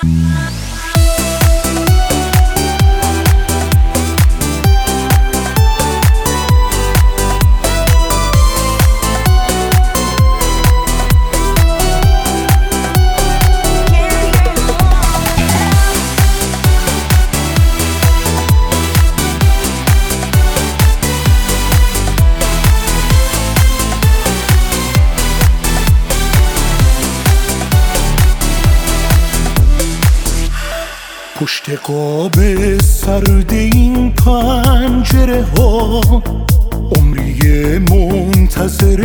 پشت قاب سرد این پنجره ها عمری منتظر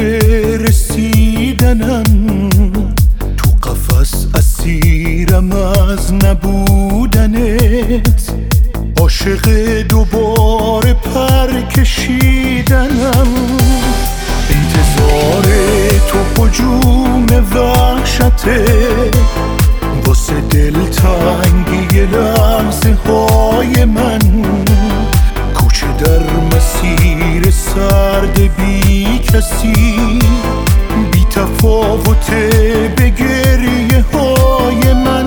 رسیدنم، تو قفس اسیرم از نبودنت، عاشق دوباره پر کشیدنم. انتظار تو هجوم وحشته، واسه دلتنگی لحظه های من، کوچه در مسیر سرد بی کسی، بی تفاوت به گریه های من.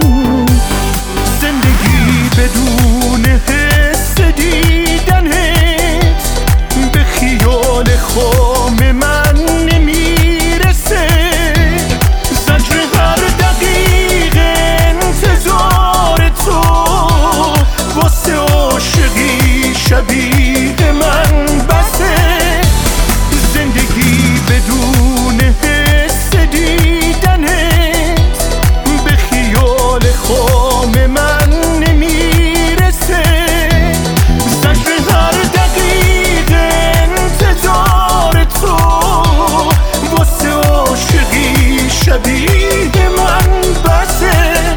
زندگی بدون حس دیدنت به خیال خام من نمیرسه. زجر هر دقیقه انتظار تو واسه عاشقی شبیه من بسه. زندگی بدون حس دیدنت به خیال خام من نمیرسه. زجر هر دقیقه انتظار تو واسه عاشقی شبیه من بسه.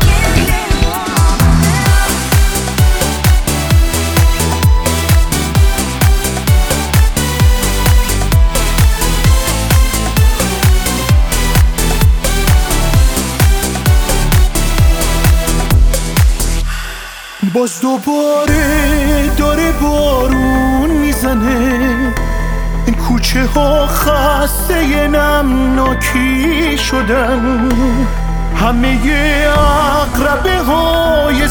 باز دوباره داره بارون میزنه، کوچه ها خسته نمناکی شدن، همه عقربه های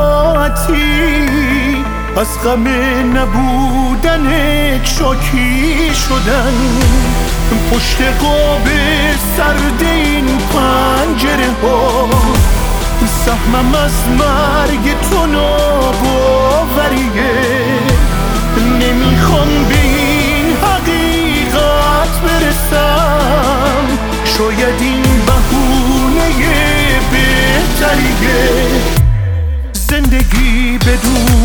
ساعتی از غم نبودن شاکی شدن. پشت قاب سرد این پنجره ها سهمم از مرگ تو ناباوریه. نمیخوام به این حقیقت برسم، شاید این بهونه بهتریه. زندگی بدون